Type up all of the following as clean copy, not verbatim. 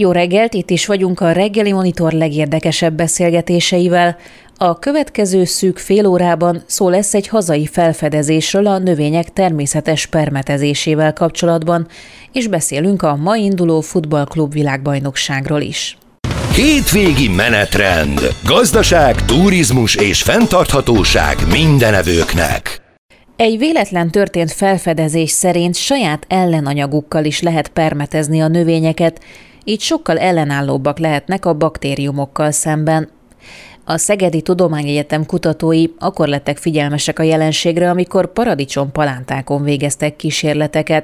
Jó reggelt, itt is vagyunk a Reggeli Monitor legérdekesebb beszélgetéseivel. A következő szűk fél órában szó lesz egy hazai felfedezésről a növények természetes permetezésével kapcsolatban, és beszélünk a ma induló futballklub világbajnokságról is. Hétvégi menetrend. Gazdaság, turizmus és fenntarthatóság mindenevőknek. Egy véletlen történt felfedezés szerint saját ellenanyagukkal is lehet permetezni a növényeket, így sokkal ellenállóbbak lehetnek a baktériumokkal szemben. A Szegedi Tudományegyetem kutatói akkor lettek figyelmesek a jelenségre, amikor paradicsompalántákon végeztek kísérleteket.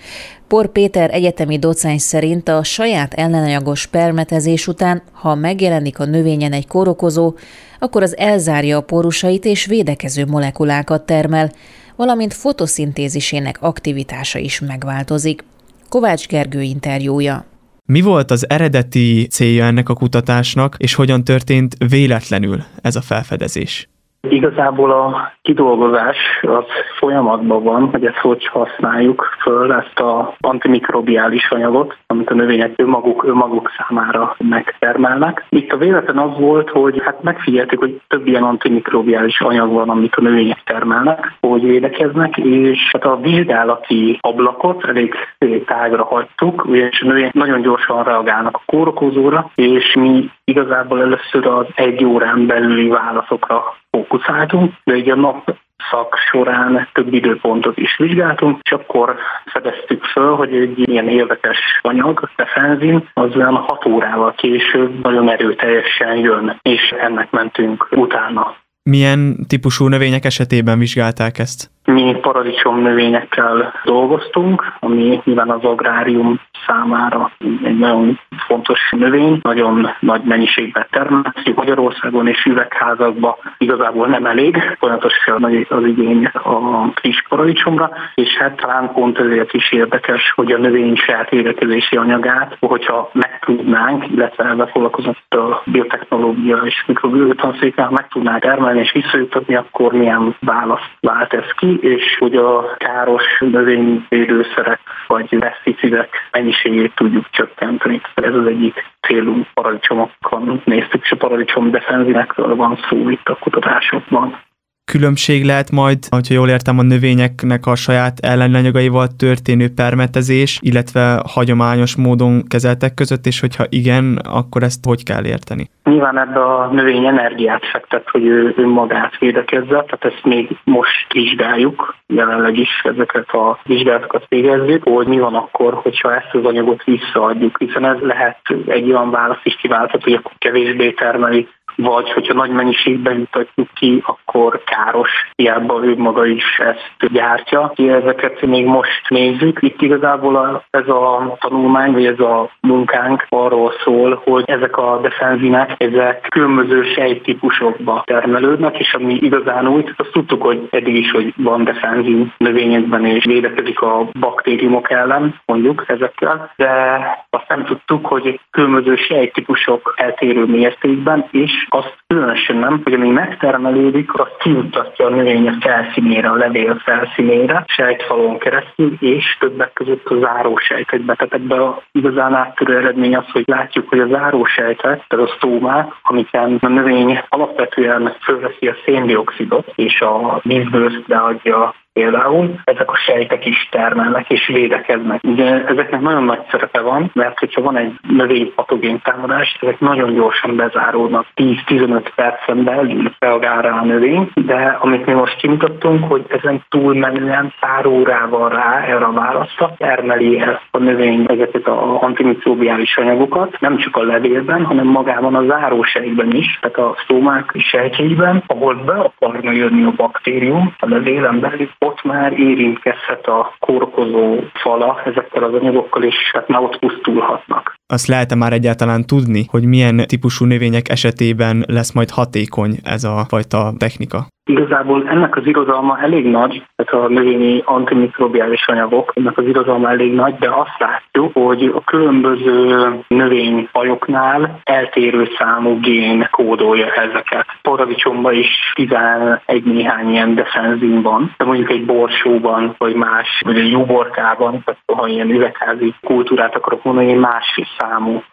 Por Péter egyetemi docens szerint a saját ellenanyagos permetezés után, ha megjelenik a növényen egy kórokozó, akkor az elzárja a pórusait és védekező molekulákat termel, valamint fotoszintézisének aktivitása is megváltozik. Kovács Gergő interjúja. Mi volt az eredeti célja ennek a kutatásnak, és hogyan történt véletlenül ez a felfedezés? Igazából a kidolgozás az folyamatban van, hogy ezt hogy használjuk föl, ezt az antimikrobiális anyagot, amit a növények önmaguk számára megtermelnek. Itt a véletlen az volt, hogy megfigyelték, hogy több ilyen antimikrobiális anyag van, amit a növények termelnek, hogy védekeznek, és a vizsgálati ablakot elég tágra hagytuk, ugyanis a növények nagyon gyorsan reagálnak a kórokozóra, és mi igazából először az 1 órán belüli válaszokra fókuszáltunk, de így a napszak során több időpontot is vizsgáltunk, és akkor fedeztük föl, hogy egy ilyen érdekes anyag, defenzin, az olyan 6 órával később nagyon erőteljesen jön, és ennek mentünk utána. Milyen típusú növények esetében vizsgálták ezt? Mi paradicsom növényekkel dolgoztunk, ami nyilván az agrárium számára egy nagyon fontos növény, nagyon nagy mennyiségben termelhető Magyarországon és üvegházakban igazából nem elég, folyamatosan nagy az igény a friss paradicsomra, és talán pont ezért is érdekes, hogy a növény saját védekezési anyagát, hogyha megtudnánk, illetve ebben foglalkozott a biotechnológia és mikrobiológia meg tudnánk termelni és visszajutatni, akkor milyen választ vált ez ki, és hogy a káros növényvédőszerek vagy peszticidek mennyiségét tudjuk csökkenteni. Ez az egyik célunk paradicsomokon néztük, és a paradicsom defenzinekről van szó itt a kutatásokban. Különbség lehet majd, hogyha jól értem, a növényeknek a saját ellenanyagaival történő permetezés, illetve hagyományos módon kezeltek között, és hogyha igen, akkor ezt hogy kell érteni? Nyilván ebbe a növény energiát fektet, hogy ő önmagát védekezze, tehát ezt még most vizsgáljuk, jelenleg is ezeket a vizsgálatokat végezzük, hogy mi van akkor, hogyha ezt az anyagot visszaadjuk, hiszen ez lehet egy olyan válasz is kiválthat, hogy akkor kevésbé termeli, vagy hogyha nagy mennyiségben jutatjuk ki, akkor káros, hiába ő maga is ezt gyártja. Ezeket még most nézzük. Itt igazából ez a tanulmány, vagy ez a munkánk arról szól, hogy ezek a defenzinek, ezek különböző sejttípusokba termelődnek, és ami igazán új, azt tudtuk, hogy eddig is, hogy van defenzin növényekben, és védekezik a baktériumok ellen, mondjuk ezekkel, de azt nem tudtuk, hogy különböző sejttípusok eltérő mértékben, és azt különösen nem, hogy ami megtermelődik, azt kiutatja a növény felszínére, a levél felszínére, sejtfalon keresztül, és többek között a zárósejtekbe. Tehát ebben igazán áttörő eredmény az, hogy látjuk, hogy a zárósejtek, tehát a sztómák, amiken a növény alapvetően fölveszi a széndioxidot, és a vízből beadja például, ezek a sejtek is termelnek és védekeznek. Ugye ezeknek nagyon nagy szerepe van, mert hogyha van egy növénypatogén támadás, ezek nagyon gyorsan bezáródnak, 10-15 percen belül reagál rá a növény, de amit mi most kimutattunk, hogy ezen túlmenően pár órával rá erre a válaszra termeli el a növény ezeket az antimikrobiális anyagokat, nem csak a levélben, hanem magában a zárósejtben is, tehát a sztómák sejtjeiben, ahol be akarna jönni a baktérium a levélen belül, ott már érintkezhet a kórokozó fala ezekkel az anyagokkal, és már ott pusztulhatnak. Azt lehet-e már egyáltalán tudni, hogy milyen típusú növények esetében lesz majd hatékony ez a fajta technika? Igazából ennek az irodalma elég nagy, tehát a növényi antimikrobiális anyagok, ennek az irodalma elég nagy, de azt látjuk, hogy a különböző növényfajoknál eltérő számú gén kódolja ezeket. Paradicsomban is 11 néhány ilyen defenzin van, de mondjuk egy borsóban, vagy más, vagy egy jóborkában, tehát ha ilyen üvegházi kultúrát akarok mondani, más számú van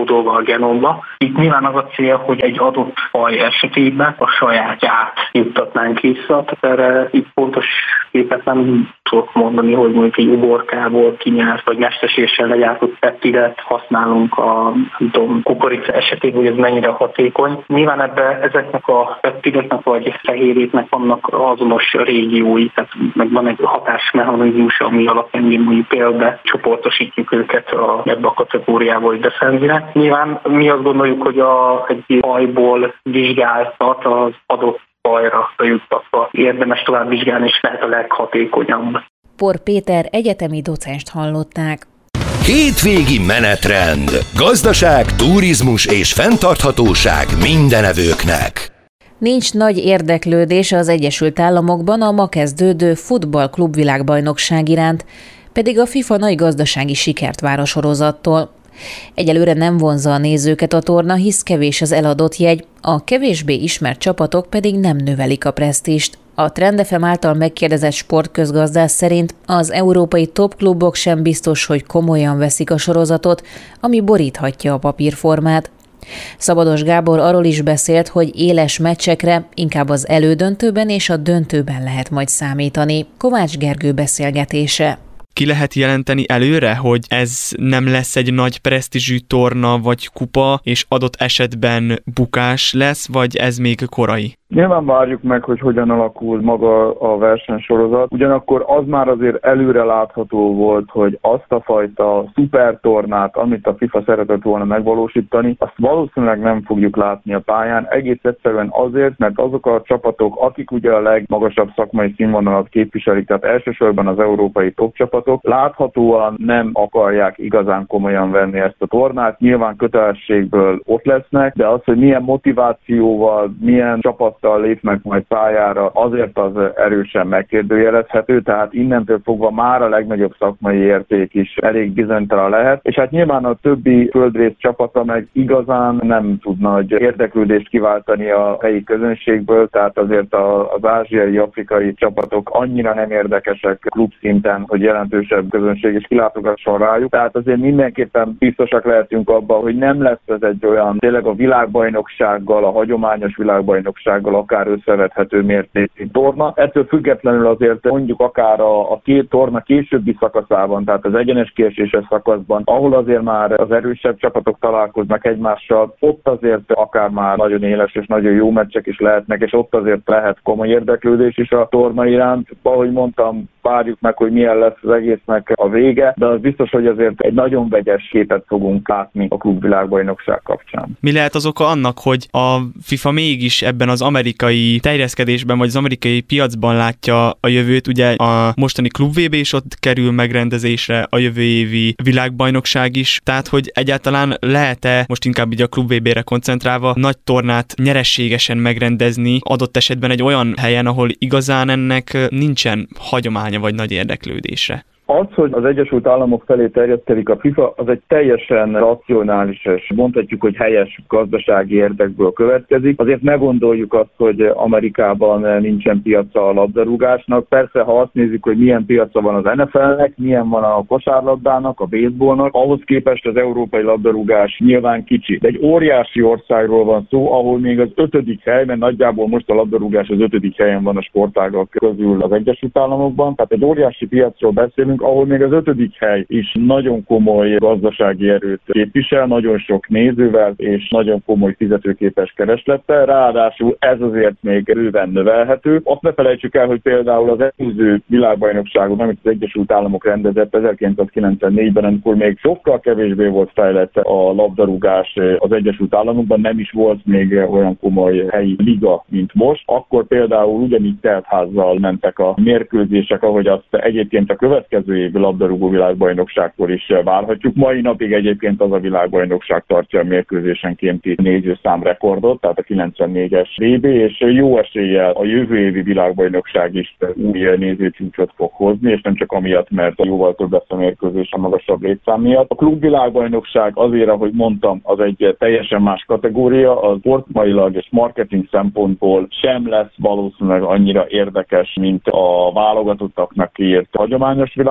kódolva a genomba. Itt nyilván az a cél, hogy egy adott faj esetében a sajátját juttatnánk vissza, tehát erre itt pontos képet nem tudok mondani, hogy mondjuk egy uborkából kinyert vagy mesterségesen legyártott peptidet használunk a kukorica esetében, hogy ez mennyire hatékony. Nyilván ezeknek a peptideknek vagy fehérjéknek vannak azonos régiói, tehát meg van egy hatásmechanizmus, ami alapján mondjuk például csoportosítjuk őket ebbe a kategóriába, hogy defenzinek. Nyilván mi azt gondoljuk, hogy egy fajból vizsgáltat az adott fajra juttatva érdemes tovább vizsgálni, és lehet a leghatékonyabb. Por Péter egyetemi docenst hallották. Hétvégi menetrend. Gazdaság, turizmus és fenntarthatóság mindenevőknek. Nincs nagy érdeklődés az Egyesült Államokban a ma kezdődő futball-klubvilágbajnokság iránt, pedig a FIFA nagy gazdasági sikert vár a sorozattól. Egyelőre nem vonzza a nézőket a torna, hisz kevés az eladott jegy, a kevésbé ismert csapatok pedig nem növelik a presztízst. A Trend FM által megkérdezett sportközgazdász szerint az európai topklubok sem biztos, hogy komolyan veszik a sorozatot, ami boríthatja a papírformát. Szabados Gábor arról is beszélt, hogy éles meccsekre inkább az elődöntőben és a döntőben lehet majd számítani. Kovács Gergő beszélgetése. Ki lehet jelenteni előre, hogy ez nem lesz egy nagy presztízsű torna vagy kupa, és adott esetben bukás lesz, vagy ez még korai? Nyilván várjuk meg, hogy hogyan alakul maga a versenysorozat, ugyanakkor az már azért előre látható volt, hogy azt a fajta szupertornát, amit a FIFA szeretett volna megvalósítani, azt valószínűleg nem fogjuk látni a pályán, egész egyszerűen azért, mert azok a csapatok, akik ugye a legmagasabb szakmai színvonalat képviselik, tehát elsősorban az európai top csapatok, láthatóan nem akarják igazán komolyan venni ezt a tornát, nyilván kötelességből ott lesznek, de az, hogy milyen motivációval, milyen csapattal lépnek majd pályára, azért az erősen megkérdőjelezhető, tehát innentől fogva már a legnagyobb szakmai érték is elég bizonytalan lehet, és hát nyilván a többi földrész csapata meg igazán nem tud nagy érdeklődést kiváltani a helyi közönségből, tehát azért az ázsiai, afrikai csapatok annyira nem érdekesek klubszinten, hogy jelentősebb közönség is kilátogasson rájuk, tehát azért mindenképpen biztosak lehetünk abban, hogy nem lesz ez egy olyan tényleg a világbajnoksággal, a hagyományos világbajnoksággal akár összevethető mértékű torna. Ettől függetlenül azért mondjuk akár a két torna későbbi szakaszában, tehát az egyenes kieséses szakaszban, ahol azért már az erősebb csapatok találkoznak egymással, ott azért akár már nagyon éles és nagyon jó meccsek is lehetnek, és ott azért lehet komoly érdeklődés is a torna iránt. Ahogy mondtam, várjuk meg, hogy milyen lesz az egésznek a vége, de az biztos, hogy azért egy nagyon vegyes képet fogunk látni a klubvilágbajnokság kapcsán. Mi lehet az oka annak, hogy a FIFA mégis ebben az amerikai terjeszkedésben, vagy az amerikai piacban látja a jövőt? Ugye a mostani Klub VB is ott kerül megrendezésre, a jövő évi világbajnokság is, tehát hogy egyáltalán lehet-e, most inkább így a Klub VB-re koncentrálva, nagy tornát nyereségesen megrendezni, adott esetben egy olyan helyen, ahol igazán ennek nincsen hagyománya vagy nagy érdeklődésre? Az, hogy az Egyesült Államok felé terjeszkedik a FIFA, az egy teljesen racionális és mondhatjuk, hogy helyes gazdasági érdekből következik. Azért ne gondoljuk azt, hogy Amerikában nincsen piaca a labdarúgásnak. Persze, ha azt nézzük, hogy milyen piaca van az NFL-nek, milyen van a kosárlabdának, a baseballnak, ahhoz képest az európai labdarúgás nyilván kicsi. De egy óriási országról van szó, ahol még az 5. hely, mert nagyjából most a labdarúgás az 5. helyen van a sportágak közül az Egyesült Államokban. Tehát egy óriási piacról beszélünk, ahol még az 5. hely is nagyon komoly gazdasági erőt képvisel, nagyon sok nézővel és nagyon komoly fizetőképes kereslettel, ráadásul ez azért még bőven növelhető. Azt ne felejtsük el, hogy például az előző világbajnokságon, amit az Egyesült Államok rendezett 1994-ben, amikor még sokkal kevésbé volt fejlett a labdarúgás az Egyesült Államokban, nem is volt még olyan komoly helyi liga, mint most. Akkor például ugyanígy teltházzal mentek a mérkőzések, ahogy azt egyébként a következő évi labdarúgó világbajnokságkor is várhatjuk. Mai napig egyébként az a világbajnokság tartja a mérkőzésenkénti nézőszám rekordot, tehát a 94-es VB, és jó eséllyel a jövő évi világbajnokság is új nézőcsúcsot fog hozni, és nem csak amiatt, mert jóval több lesz a mérkőzés a magasabb létszám miatt. A klubvilágbajnokság azért, ahogy mondtam, az egy teljesen más kategória, az sportmailag és marketing szempontból sem lesz valószínűleg annyira érdekes, mint a válogatottaknak kiírt hagyományos világbajnokság,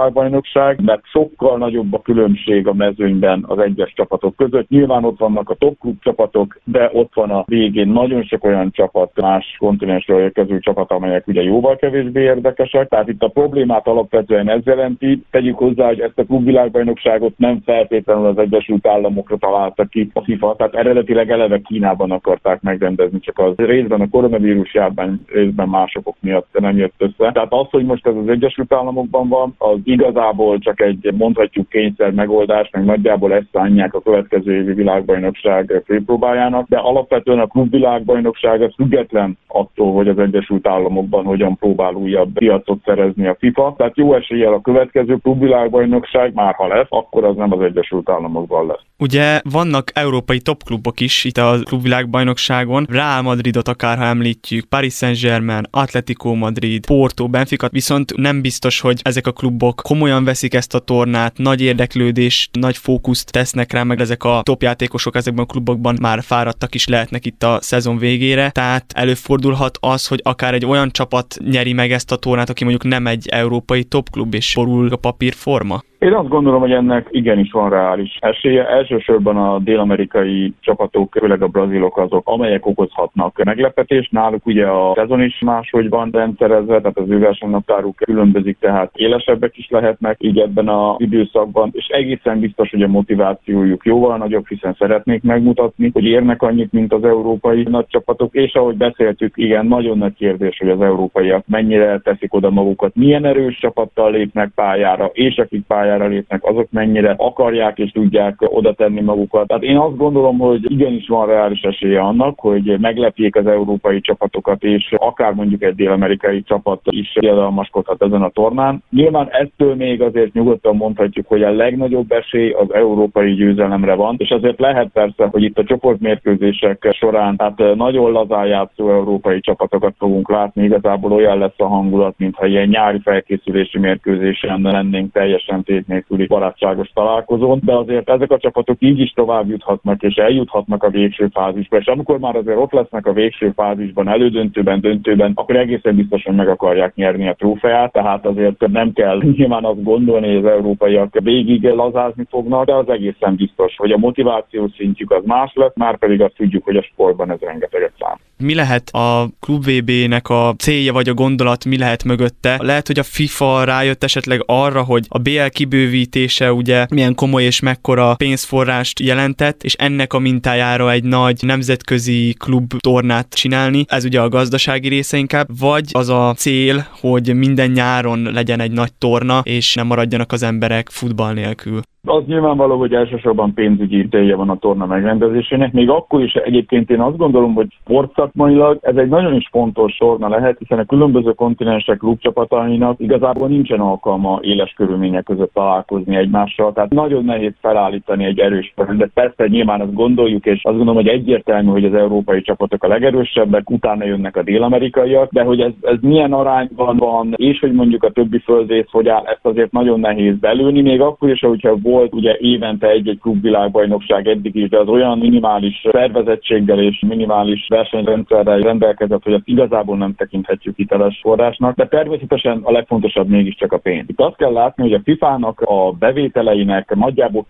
klubvilágbajnokság, mert sokkal nagyobb a különbség a mezőnyben az egyes csapatok között. Nyilván ott vannak a top klub csapatok, de ott van a végén nagyon sok olyan csapat, más kontinensről érkező csapat, amelyek ugye jóval kevésbé érdekesek. Tehát itt a problémát alapvetően ez jelenti. Tegyük hozzá, hogy ezt a klubvilágbajnokságot nem feltétlenül az Egyesült Államokra találta ki a FIFA, tehát eredetileg eleve Kínában akarták megrendezni, csak az részben a koronavírus járvány, részben másokok miatt nem jött össze. Tehát az, hogy most ez az Egyesült Államokban van, az igazából csak egy, mondhatjuk, kényszer megoldás, meg nagyjából ezt szánják a következő évi világbajnokság főpróbájának, de alapvetően a klubvilágbajnokság az független attól, hogy az Egyesült Államokban hogyan próbál újabb piacot szerezni a FIFA. Tehát jó eséllyel a következő klubvilágbajnokság, már ha lesz, akkor az nem az Egyesült Államokban lesz. Ugye vannak európai topklubok is itt a klubvilágbajnokságon, Real Madridot akár, ha említjük, Paris Saint-Germain, Atletico Madrid, Porto, Benfica, viszont nem biztos, hogy ezek a klubok komolyan veszik ezt a tornát, nagy érdeklődés, nagy fókuszt tesznek rá, meg ezek a topjátékosok ezekben a klubokban már fáradtak is lehetnek itt a szezon végére, tehát előfordulhat az, hogy akár egy olyan csapat nyeri meg ezt a tornát, aki mondjuk nem egy európai topklub, és borul a papírforma. Én azt gondolom, hogy ennek igenis van reális esélye. Elsősorban a dél-amerikai csapatok, főleg a brazilok azok, amelyek okozhatnak meglepetést. Náluk ugye a szezon is máshogy van rendszerezve, tehát az ő versenynaptáruk különbözik, tehát élesebbek is lehetnek így ebben az időszakban, és egészen biztos, hogy a motivációjuk jóval nagyobb, hiszen szeretnék megmutatni, hogy érnek annyit, mint az európai nagy csapatok, és ahogy beszéltük, igen, nagyon nagy kérdés, hogy az európaiak mennyire teszik oda magukat, milyen erős csapattal lépnek pályára, és akik pályára lépnek, azok mennyire akarják és tudják oda tenni magukat. Tehát én azt gondolom, hogy igenis van reális esélye annak, hogy meglepjék az európai csapatokat, és akár mondjuk egy dél-amerikai csapat is diadalmaskodhat ezen a tornán. Nyilván ettől még azért nyugodtan mondhatjuk, hogy a legnagyobb esély az európai győzelemre van, és azért lehet persze, hogy itt a csoportmérkőzések során hát nagyon lazán játszó európai csapatokat fogunk látni, igazából olyan lesz a hangulat, mintha ilyen nyári felkészülési mérkőzésen lennénk teljesen nélküli barátságos találkozón, de azért ezek a csapatok így is tovább juthatnak és eljuthatnak a végső fázisba, és amikor már azért ott lesznek a végső fázisban, elődöntőben, döntőben, akkor egészen biztosan meg akarják nyerni a trófeát, tehát azért nem kell nyilván azt gondolni, hogy az európaiak végig lazázni fognak, de az egészen biztos, hogy a motivációs szintjük az más lesz, már pedig azt tudjuk, hogy a sportban ez rengeteget szám. Mi lehet a Klub VB-nek a célja vagy a gondolat, mi lehet mögötte? Lehet, hogy a FIFA rájött esetleg arra, hogy a BL kibővítése ugye milyen komoly és mekkora pénzforrást jelentett, és ennek a mintájára egy nagy nemzetközi klub tornát csinálni. Ez ugye a gazdasági része inkább, vagy az a cél, hogy minden nyáron legyen egy nagy torna, és nem maradjanak az emberek futball nélkül. Az nyilvánvaló, hogy elsősorban pénzügyi célja van a torna megrendezésének. Még akkor is egyébként én azt gondolom, hogy sportszakmailag ez egy nagyon is fontos torna lehet, hiszen a különböző kontinensek klubcsapatainak igazából nincsen alkalma éles körülmények között találkozni egymással. Tehát nagyon nehéz felállítani egy erős rendet. Persze nyilván azt gondoljuk, és azt gondolom, hogy egyértelmű, hogy az európai csapatok a legerősebbek, utána jönnek a dél-amerikaiak, de hogy ez milyen arányban van, és hogy mondjuk a többi földrész hogy áll, ezt azért nagyon nehéz belőni, még akkor is, hogyha volt ugye évente egy-egy klubvilágbajnokság eddig is, de az olyan minimális szervezettséggel és minimális versenyrendszerrel rendelkezett, hogy azt igazából nem tekinthetjük hiteles forrásnak, de természetesen a legfontosabb mégiscsak a pénz. Itt azt kell látni, hogy a FIFA-nak a bevételeinek nagyjából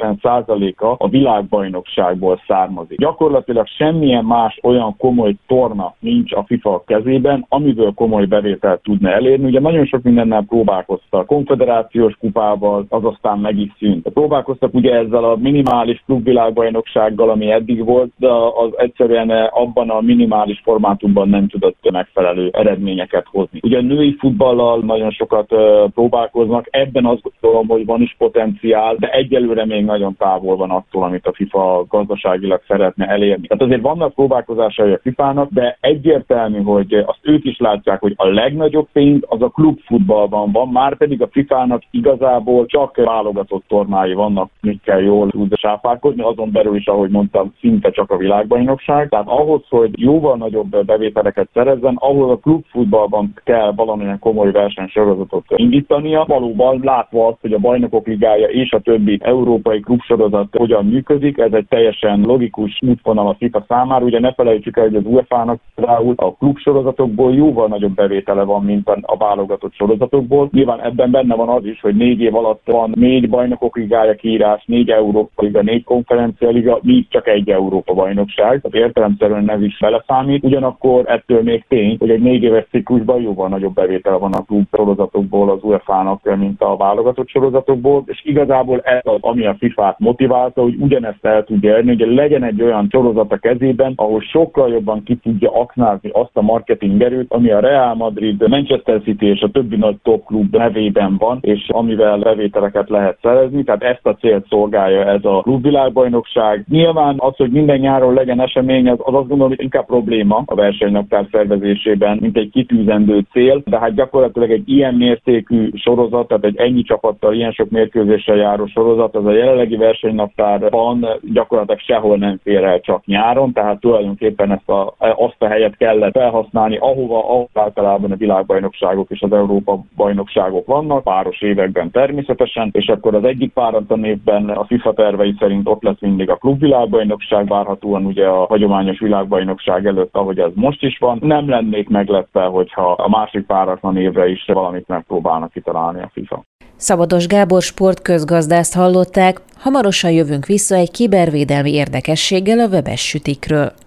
90%-a a világbajnokságból származik. Gyakorlatilag semmilyen más olyan komoly torna nincs a FIFA kezében, amiből komoly bevételt tudna elérni. Ugye nagyon sok mindennel próbálkoztak, konfederációs kupával, az aztán meg is szűnt. Próbálkoztak ugye ezzel a minimális klubvilágbajnoksággal, ami eddig volt, de az egyszerűen abban a minimális formátumban nem tudott megfelelő eredményeket hozni. Ugye a női futballal nagyon sokat próbálkoznak, ebben azt gondolom, hogy van is potenciál, de egyelőre még nagyon távol van attól, amit a FIFA gazdaságilag szeretne elérni. Tehát azért vannak próbálkozásai a FIFA-nak, de egyértelmű, hogy azt ők is látják, hogy a legnagyobb pénz az a klubfutballban van, már pedig a FIFA-nak igazából csak válogatott normái vannak, mikkel jól tud sáfárkodni, azon belül is, ahogy mondtam, szinte csak a világbajnokság. Tehát ahhoz, hogy jóval nagyobb bevételeket szerezzen, ahol a klubfutballban kell valamilyen komoly versenysorozatot indítania, valóban látva azt, hogy a Bajnokok Ligája és a többi európai klubsorozat hogyan működik, ez egy teljesen logikus útvonal a FIFA számára. Ugye ne felejtsük el, hogy az UEFA-nak rául a klubsorozatokból jóval nagyobb bevétele van, mint a válogatott sorozatokból. Nyilván ebben benne van az is, hogy 4 év alatt van 4 Bajnokok Ligája kiírás, 4 Európa Liga, 4 Konferencia Liga, míg csak egy Európa bajnokság. Tehát értelemszerűen ez is beleszámít. Ugyanakkor ettől még tény, hogy egy 4 éves ciklusban jóval nagyobb bevétele van a klub sorozatokból az UEFA-nak, mint a válogatott sorozatokból, és igazából ez az, ami a FIFA-t motiválta, hogy ugyanezt el tudja érni, hogy legyen egy olyan sorozat a kezében, ahol sokkal jobban ki tudja aknázni azt a marketing erőt, ami a Real Madrid, Manchester City és a többi nagy top klub nevében van, és amivel bevételeket lehet szerezni, tehát ezt a célt szolgálja ez a klubvilágbajnokság. Nyilván az, hogy minden nyáron legyen esemény, az azt gondolom, hogy inkább probléma a versenynaptár szervezésében, mint egy kitűzendő cél, de hát gyakorlatilag egy ilyen mértékű sorozat, tehát egy ennyi csapattal, ilyen sok mérkőzéssel járó sorozat, az a jelenlegi versenynaptárban gyakorlatilag sehol nem fér el, csak nyáron, tehát tulajdonképpen azt a helyet kellett felhasználni, ahol általában a világbajnokságok és az Európa bajnokságok vannak, páros években természetesen, és akkor az egyik páratlan évben a FIFA tervei szerint ott lesz mindig a klubvilágbajnokság, várhatóan ugye a hagyományos világbajnokság előtt, ahogy ez most is van. Nem lennék meglepve, hogyha a másik páratlan évre is valamit megpróbálnak kitalálni a FIFA. Szabados Gábor sportközgazdászt hallották, hamarosan jövünk vissza egy kibervédelmi érdekességgel a webes sütikről.